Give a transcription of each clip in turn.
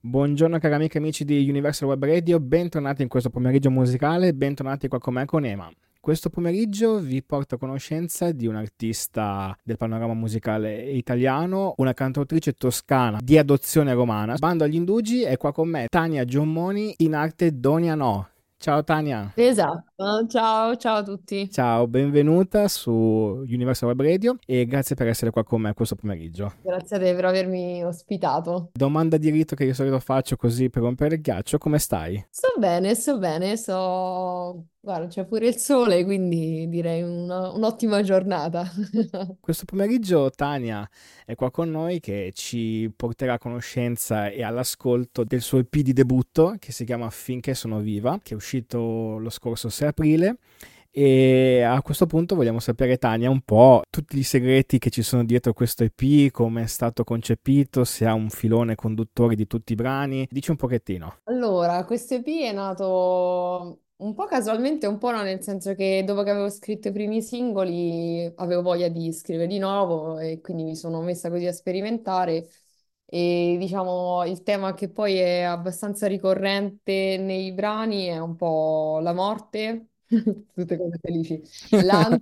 Buongiorno cari amiche e amici di Universal Web Radio, bentornati in questo pomeriggio musicale, bentornati qua con me con Ema. Questo pomeriggio vi porto a conoscenza di un artista del panorama musicale italiano, una cantautrice toscana di adozione romana. Bando agli indugi, è qua con me Tania Giommoni, in arte Donia No. Ciao Tania. Esatto, ciao a tutti. Ciao, benvenuta su Universal Web Radio e grazie per essere qua con me questo pomeriggio. Grazie a te per avermi ospitato. Domanda di rito che di solito faccio così per rompere il ghiaccio, come stai? Sto bene, Guarda, c'è pure il sole, quindi direi un'ottima giornata. Questo pomeriggio Tania è qua con noi che ci porterà a conoscenza e all'ascolto del suo EP di debutto che si chiama Finché sono viva, che è uscito lo scorso 6 aprile. E a questo punto vogliamo sapere, Tania, un po' tutti i segreti che ci sono dietro questo EP, come è stato concepito, se ha un filone conduttore di tutti i brani. Dici un pochettino. Allora, questo EP è nato un po' casualmente, un po' no, nel senso che dopo che avevo scritto i primi singoli avevo voglia di scrivere di nuovo e quindi mi sono messa così a sperimentare e diciamo il tema che poi è abbastanza ricorrente nei brani è un po' la morte, tutte cose felici, l'ansia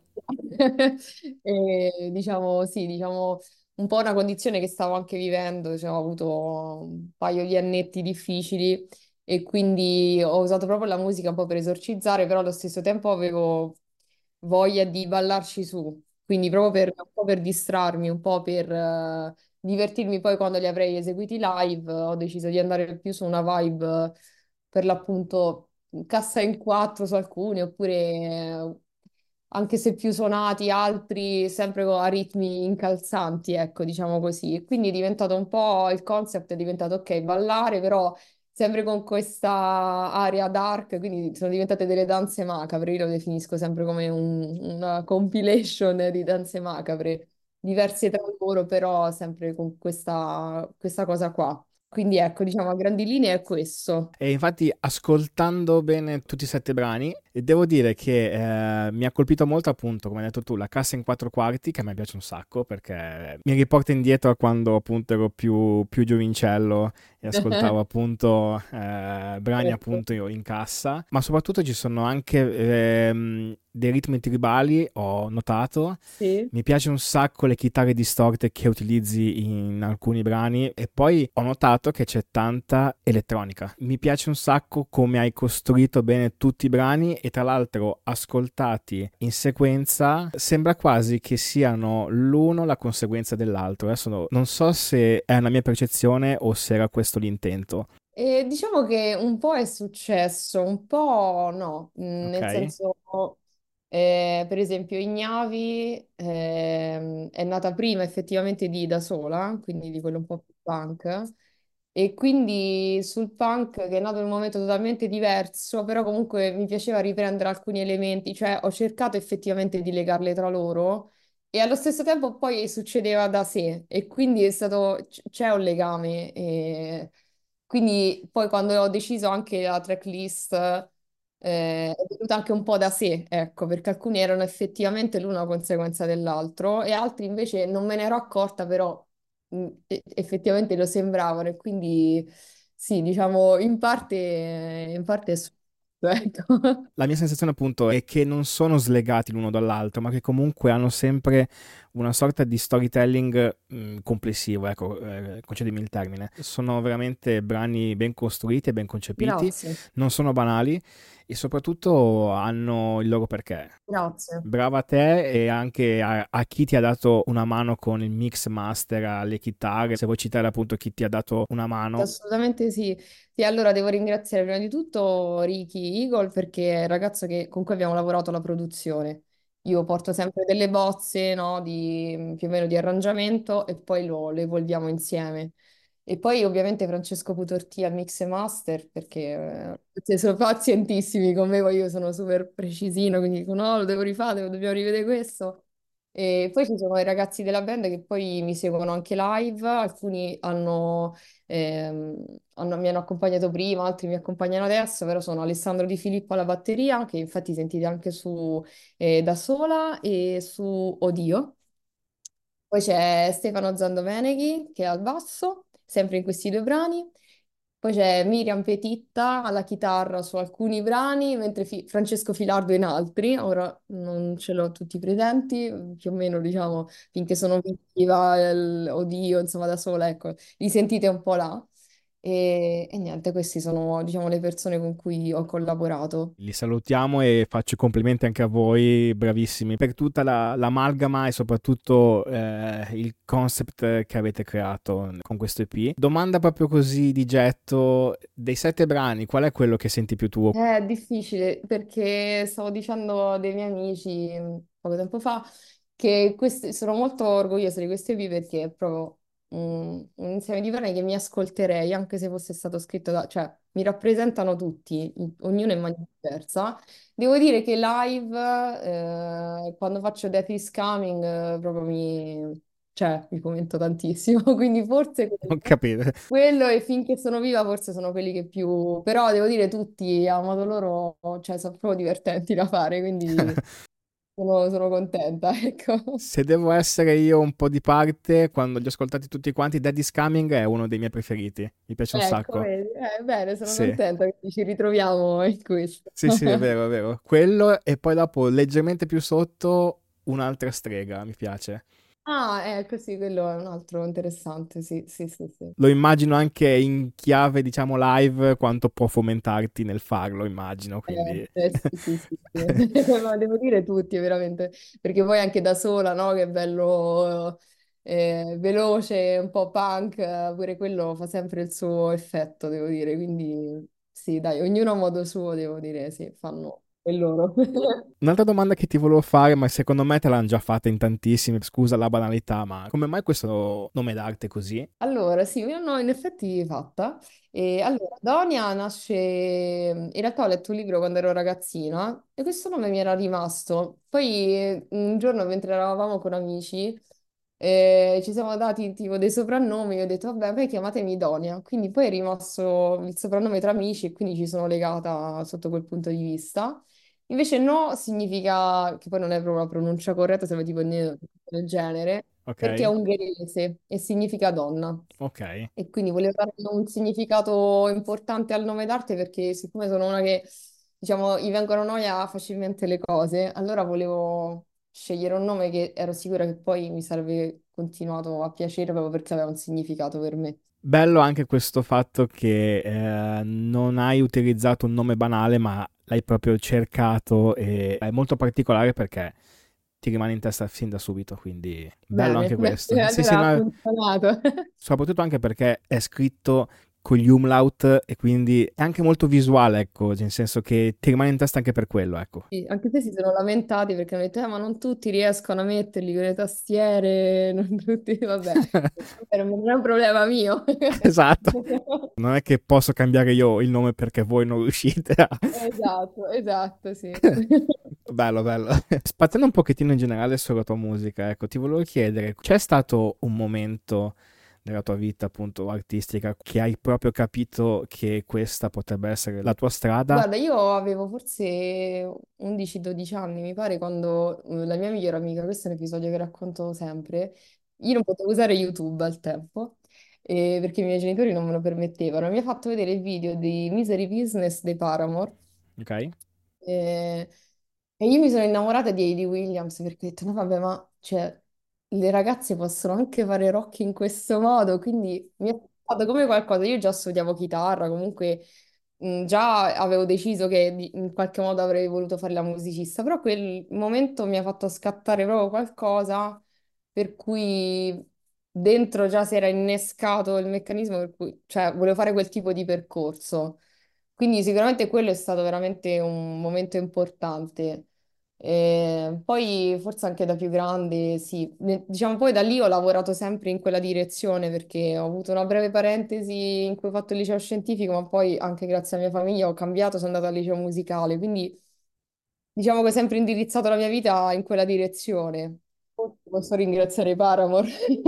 e diciamo sì, diciamo un po' una condizione che stavo anche vivendo, cioè ho avuto un paio di annetti difficili e quindi ho usato proprio la musica un po' per esorcizzare, però allo stesso tempo avevo voglia di ballarci su, quindi proprio un po' per distrarmi, un po' per divertirmi poi quando li avrei eseguiti live, ho deciso di andare più su una vibe per l'appunto cassa in quattro su alcuni, oppure anche se più suonati, altri sempre a ritmi incalzanti, ecco, diciamo così. E quindi è diventato un po' il concept, è diventato ok, ballare, però sempre con questa area dark, quindi sono diventate delle danze macabre, io lo definisco sempre come una compilation di danze macabre, diverse tra loro, però sempre con questa cosa qua. Quindi ecco, diciamo a grandi linee è questo. E infatti, ascoltando bene tutti i 7 brani, devo dire che mi ha colpito molto, appunto, come hai detto tu, la cassa in 4 quarti, che a me piace un sacco perché mi riporta indietro a quando appunto ero più giovincello e ascoltavo appunto brani Certo. appunto in cassa, ma soprattutto ci sono anche dei ritmi tribali, ho notato. Sì. Mi piace un sacco le chitarre distorte che utilizzi in alcuni brani e poi ho notato che c'è tanta elettronica. Mi piace un sacco come hai costruito bene tutti i brani e tra l'altro ascoltati in sequenza sembra quasi che siano l'uno la conseguenza dell'altro. Adesso non so se è una mia percezione o se era questo l'intento. E diciamo che un po' è successo, un po' no. Nel Ok? senso, per esempio, Ignavi è nata prima effettivamente di Da Sola, quindi di quello un po' più punk, e quindi sul punk che è nato in un momento totalmente diverso, però comunque mi piaceva riprendere alcuni elementi, cioè ho cercato effettivamente di legarle tra loro. E allo stesso tempo poi succedeva da sé e quindi c'è un legame. Quindi poi quando ho deciso anche la tracklist è venuta anche un po' da sé, ecco, perché alcuni erano effettivamente l'una una conseguenza dell'altro e altri invece non me ne ero accorta, però effettivamente lo sembravano e quindi sì, diciamo in parte è successo, ecco. La mia sensazione appunto è che non sono slegati l'uno dall'altro, ma che comunque hanno sempre una sorta di storytelling complessivo, ecco, concedimi il termine. Sono veramente brani ben costruiti e ben concepiti, Grazie, non sono banali e soprattutto hanno il loro perché. grazie. Brava a te e anche a chi ti ha dato una mano con il mix master, alle chitarre, se vuoi citare appunto chi ti ha dato una mano. Assolutamente sì. Sì, allora devo ringraziare prima di tutto Ricky Eagle perché è il ragazzo con cui abbiamo lavorato alla produzione. Io porto sempre delle bozze, no, di, più o meno di arrangiamento e poi lo evolviamo insieme. E poi ovviamente Francesco Putorti al mix e master perché sono pazientissimi con me, poi io sono super precisino, quindi dico no, lo devo rifare, dobbiamo rivedere questo. E poi ci sono i ragazzi della band che poi mi seguono anche live, alcuni mi hanno accompagnato prima, altri mi accompagnano adesso, però sono Alessandro Di Filippo alla batteria, che infatti sentite anche su Da Sola e su Odio. Poi c'è Stefano Zandomeneghi che è al basso, sempre in questi due brani. Poi c'è Miriam Petitta alla chitarra su alcuni brani, mentre Francesco Filardo in altri. Ora non ce l'ho tutti presenti, più o meno, diciamo, finché sono viva, Odio, insomma, da sola, ecco, li sentite un po' là. E niente, queste sono, diciamo, le persone con cui ho collaborato. Li salutiamo e faccio complimenti anche a voi, bravissimi, per tutta l'amalgama e soprattutto il concept che avete creato con questo EP. Domanda proprio così di getto, dei 7 brani, qual è quello che senti più tuo? È difficile perché stavo dicendo a dei miei amici poco tempo fa che sono molto orgogliosa di queste EP perché è proprio un insieme di brani che mi ascolterei anche se fosse stato scritto da... cioè mi rappresentano tutti, ognuno in maniera diversa. Devo dire che live, quando faccio Death is Coming, proprio mi commento tantissimo, quindi forse Non quello. capite. Quello e finché sono viva forse sono quelli che più... Però devo dire tutti a modo loro, cioè sono proprio divertenti da fare, quindi sono contenta, ecco. Se devo essere io un po' di parte, quando li ho ascoltati tutti quanti, Daddy's Coming è uno dei miei preferiti. Mi piace un Ecco, sacco. vedi. Bene, sono Sì. contenta che ci ritroviamo in questo. Sì, sì, è vero, è vero. Quello e poi dopo, leggermente più sotto, un'altra strega, mi piace. Ah, ecco, sì, quello è un altro interessante, sì, sì, sì, sì. Lo immagino anche in chiave, diciamo, live, quanto può fomentarti nel farlo, immagino, quindi... Sì, sì, sì, sì. Ma devo dire tutti, veramente, perché poi anche da sola, no? Che è bello veloce, un po' punk, pure quello fa sempre il suo effetto, devo dire, quindi sì, dai, ognuno a modo suo, devo dire, sì, fanno il loro. Un'altra domanda che ti volevo fare, ma secondo me te l'hanno già fatta in tantissimi, scusa la banalità, ma come mai questo nome d'arte così? Allora, sì, me l'hanno in effetti fatta. E allora, Donia nasce... In realtà ho letto un libro quando ero ragazzina e questo nome mi era rimasto. Poi un giorno mentre eravamo con amici ci siamo dati tipo dei soprannomi e ho detto, vabbè, voi chiamatemi Donia. Quindi poi è rimasto il soprannome tra amici e quindi ci sono legata sotto quel punto di vista. Invece no significa, che poi non è proprio la pronuncia corretta, sembra tipo del genere, perché è Ok, ungherese e significa donna. ok. E quindi volevo dare un significato importante al nome d'arte perché siccome sono una che, diciamo, gli vengono noia facilmente le cose, allora volevo scegliere un nome che ero sicura che poi mi sarebbe continuato a piacere proprio perché aveva un significato per me. Bello anche questo fatto che non hai utilizzato un nome banale, ma l'hai proprio cercato e è molto particolare perché ti rimane in testa fin da subito, quindi bello Bene, anche questo. Sì, sì, allora ha no, funzionato. soprattutto anche perché è scritto con gli umlaut e quindi è anche molto visuale, ecco, nel senso che ti rimane in testa anche per quello, ecco. Sì, anche se si sono lamentati perché hanno detto, ma non tutti riescono a metterli con le tastiere, non tutti, vabbè, non è un problema mio. Esatto. Non è che posso cambiare io il nome perché voi non riuscite a... Esatto, esatto, sì. Bello, bello. Spaziando un pochettino in generale sulla tua musica, ecco, ti volevo chiedere, c'è stato un momento nella tua vita appunto artistica che hai proprio capito che questa potrebbe essere la tua strada? Guarda, io avevo forse 11-12 anni, mi pare, quando la mia migliore amica, questo è un episodio che racconto sempre, io non potevo usare YouTube al tempo, perché i miei genitori non me lo permettevano. Mi ha fatto vedere il video di Misery Business dei Paramore. Ok? E, e io mi sono innamorata di Hayley Williams perché ho detto, no vabbè, ma cioè, le ragazze possono anche fare rock in questo modo, quindi mi è stato come qualcosa. Io già studiavo chitarra, comunque già avevo deciso che in qualche modo avrei voluto fare la musicista, però quel momento mi ha fatto scattare proprio qualcosa per cui dentro già si era innescato il meccanismo per cui, cioè, volevo fare quel tipo di percorso. Quindi sicuramente quello è stato veramente un momento importante. E poi forse anche da più grande, sì. Diciamo poi da lì ho lavorato sempre in quella direzione perché ho avuto una breve parentesi in cui ho fatto il liceo scientifico, ma poi anche grazie alla mia famiglia ho cambiato, sono andata al liceo musicale, quindi diciamo che ho sempre indirizzato la mia vita in quella direzione. Posso ringraziare i Paramore.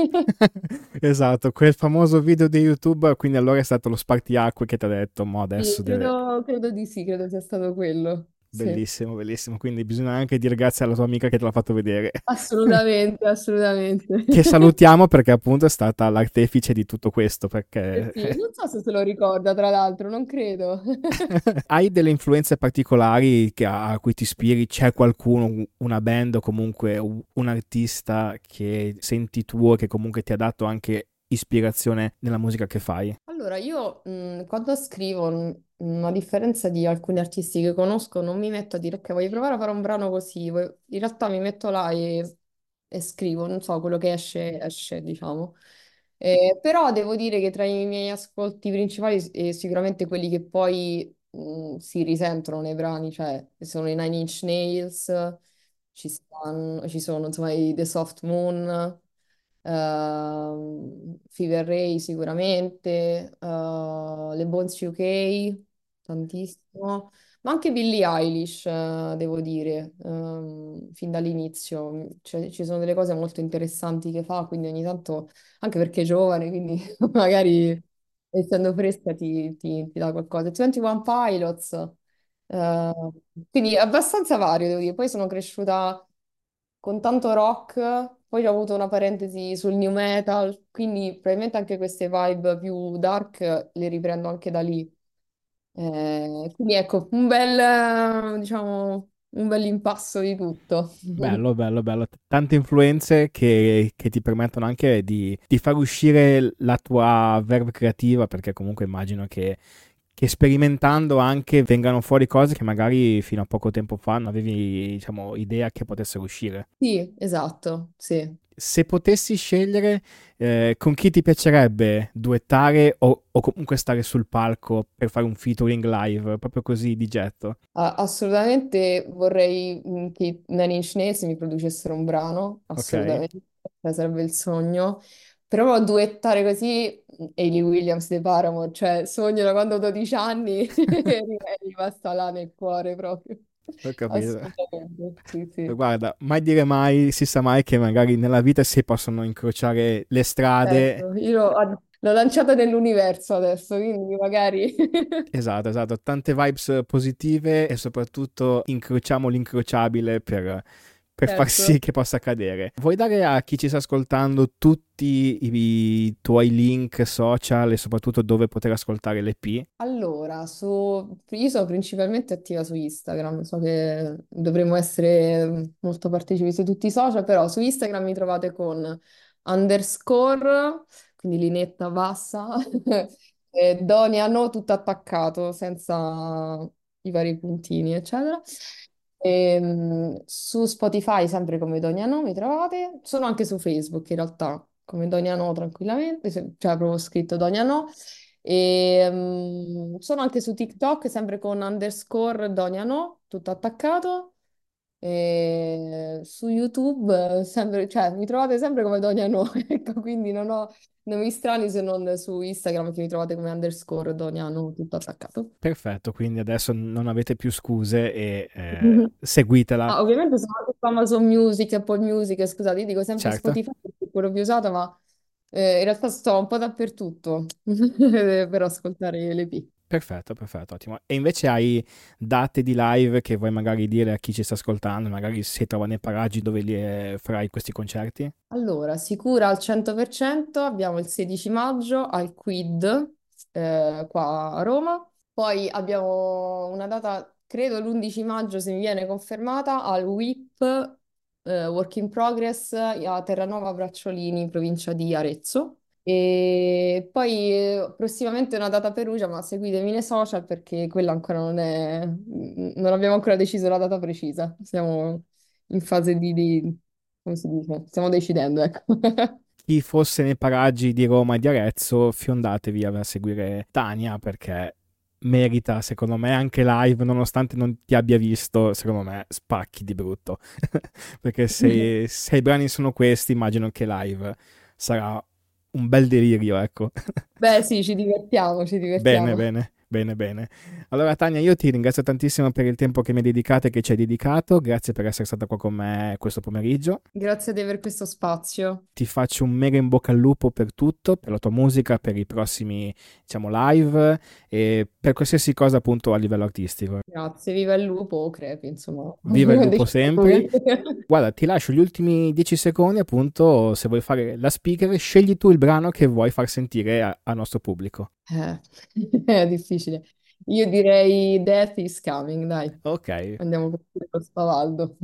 Esatto, quel famoso video di YouTube, quindi allora è stato lo spartiacque che ti ha detto, mo Sì, adesso deve... credo di sì, credo sia stato quello. Sì. Bellissimo, bellissimo. Quindi bisogna anche dire grazie alla tua amica che te l'ha fatto vedere. Assolutamente, assolutamente. Che salutiamo perché appunto è stata l'artefice di tutto questo, Eh perché sì, non so se lo ricorda, tra l'altro, non credo. hai delle influenze particolari a cui ti ispiri? C'è qualcuno, una band o comunque un artista che senti tuo che comunque ti ha dato anche ispirazione nella musica che fai? Allora, io quando scrivo, a differenza di alcuni artisti che conosco, non mi metto a dire che voglio provare a fare un brano così. In realtà mi metto là e scrivo, non so, quello che esce, esce, diciamo. Però devo dire che tra i miei ascolti principali, sicuramente quelli che poi si risentono nei brani, cioè sono i Nine Inch Nails, ci sono insomma i The Soft Moon. Fever Ray sicuramente, le Bones UK tantissimo, ma anche Billie Eilish, devo dire, fin dall'inizio. Ci sono delle cose molto interessanti che fa, quindi ogni tanto, anche perché è giovane, quindi magari essendo fresca ti dà qualcosa. 21 Pilots, eh, quindi abbastanza vario, devo dire. Poi sono cresciuta con tanto rock, poi ho avuto una parentesi sul new metal, quindi probabilmente anche queste vibe più dark le riprendo anche da lì. Quindi ecco, diciamo, un bel impasto di tutto. Bello, bello, bello. Tante influenze che ti permettono anche di far uscire la tua verve creativa, perché comunque immagino che sperimentando anche vengano fuori cose che magari fino a poco tempo fa non avevi, diciamo, idea che potessero uscire. Sì, esatto, sì. Se potessi scegliere con chi ti piacerebbe duettare o comunque stare sul palco per fare un featuring live, proprio così di getto. Assolutamente vorrei che i Nine Inch Nails mi producessero un brano, Ok? assolutamente, sarebbe il sogno. Però duettare così, Hayley Williams dei Paramore, cioè sogno da quando ho 12 anni e è rimasta là nel cuore proprio. Ho capito. Assolutamente, sì, sì. Guarda, mai dire mai, si sa mai che magari nella vita si possono incrociare le strade. Certo, io l'ho lanciata nell'universo adesso, quindi magari... Esatto, esatto, tante vibes positive e soprattutto incrociamo l'incrociabile per far sì Certo. che possa accadere. Vuoi dare a chi ci sta ascoltando tutti i tuoi link social e soprattutto dove poter ascoltare l'EP? Allora, io sono principalmente attiva su Instagram, so che dovremmo essere molto partecipi su tutti i social, però su Instagram mi trovate con underscore, quindi linetta bassa, e Doniano tutto attaccato, senza i vari puntini, eccetera. Su Spotify, sempre come Doniano, mi trovate. Sono anche su Facebook, in realtà, come Doniano tranquillamente, cioè proprio scritto Doniano. Sono anche su TikTok, sempre con underscore Doniano, tutto attaccato. E su YouTube, sempre, cioè, mi trovate sempre come Doniano, ecco, quindi non ho nomi strani se non su Instagram che mi trovate come underscore Doniano, tutto attaccato. Perfetto, quindi adesso non avete più scuse e seguitela, Ah, ovviamente sono anche su Amazon Music, Apple Music, scusate, io dico sempre certo. Spotify perché è quello più usato, ma in realtà sto un po' dappertutto per ascoltare l'EP. Perfetto, perfetto, ottimo. E invece hai date di live che vuoi magari dire a chi ci sta ascoltando, magari si trova nei paraggi dove farai questi concerti? Allora, sicura al 100%, abbiamo il 16 maggio al Quid, qua a Roma. Poi abbiamo una data, credo l'11 maggio, se mi viene confermata, al WIP, Work in Progress, a Terranova Bracciolini, in provincia di Arezzo. E poi prossimamente una data a Perugia, ma seguitemi nei social perché quella ancora non abbiamo ancora deciso la data precisa. Siamo in fase come si dice? Stiamo decidendo, ecco. Chi fosse nei paraggi di Roma e di Arezzo, fiondatevi a seguire Tania perché merita, secondo me, anche live, nonostante non ti abbia visto, secondo me, spacchi di brutto. Perché se i brani sono questi, immagino che live sarà un bel delirio, ecco. Beh, sì, ci divertiamo, ci Bene, divertiamo. bene, bene, bene. Allora, Tania, io ti ringrazio tantissimo per il tempo che mi hai dedicato e che ci hai dedicato. Grazie per essere stata qua con me questo pomeriggio. Grazie a te per questo spazio. Ti faccio un mega in bocca al lupo per tutto, per la tua musica, per i prossimi, diciamo, live e per qualsiasi cosa appunto a livello artistico. Grazie, viva il lupo o crepi, insomma. Viva il lupo Decidi sempre. lui. Guarda, ti lascio gli ultimi 10 secondi, appunto, se vuoi fare la speaker, scegli tu il brano che vuoi far sentire al nostro pubblico. Eh, è difficile. Io direi Death is coming, dai. Ok. Andiamo con lo spavaldo.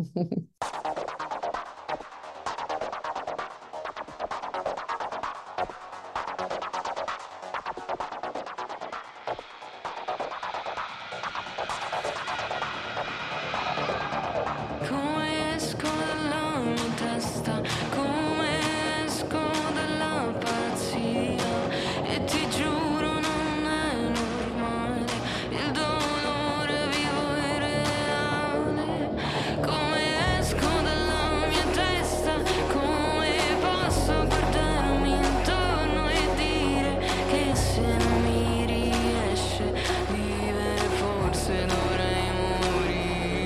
Come esco dalla mia testa, come esco dalla pazzia, e ti giuro non è normale, il dolore vivo e reale. Come esco dalla mia testa, come posso guardarmi intorno e dire che se non mi riesce vivere forse dovrei morire.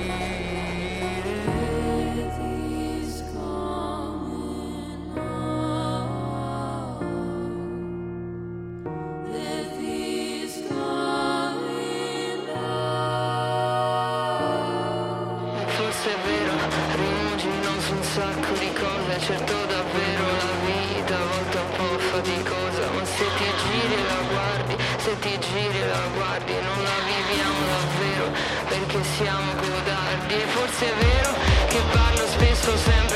He's coming on. Death is coming on. Forse è vero, rimugino su un sacco di cose, certo davvero la vita a volte è un po' faticosa, ma se ti giri e la guardi, se ti giri e la guardi, non la viviamo davvero, perché siamo codardi. E forse è vero che parlo spesso sempre